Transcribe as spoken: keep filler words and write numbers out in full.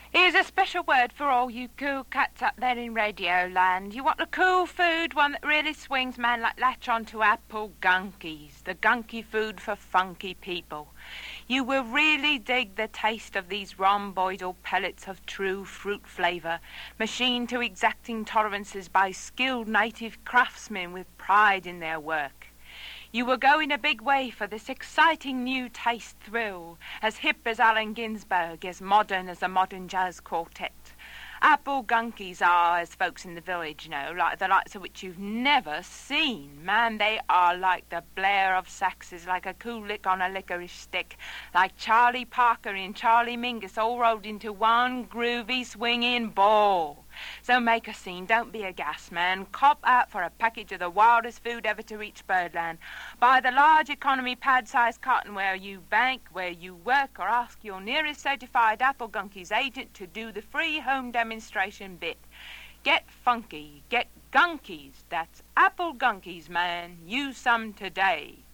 Here's a special word for all you cool cats up there in Radio Land. You want a cool food, one that really swings, man, like latch on to apple gunkies, the gunky food for funky people. You will really dig the taste of these rhomboidal pellets of true fruit flavour, machined to exacting tolerances by skilled native craftsmen with pride in their work. You will go in a big way for this exciting new taste thrill, as hip as Allen Ginsberg, as modern as a modern jazz quartet. Apple gunkies are, as folks in the village know, like the likes of which you've never seen. Man, they are like the blare of saxes, like a cool lick on a licorice stick, like Charlie Parker and Charlie Mingus all rolled into one groovy swinging ball. So make a scene, don't be a gas man. Cop out for a package of the wildest food ever to reach Birdland. Buy the large economy pad-sized carton where you bank, where you work, or ask your nearest certified Apple Gunkies agent to do the free home demonstration bit. Get funky, get gunkies. That's Apple Gunkies, man. Use some today.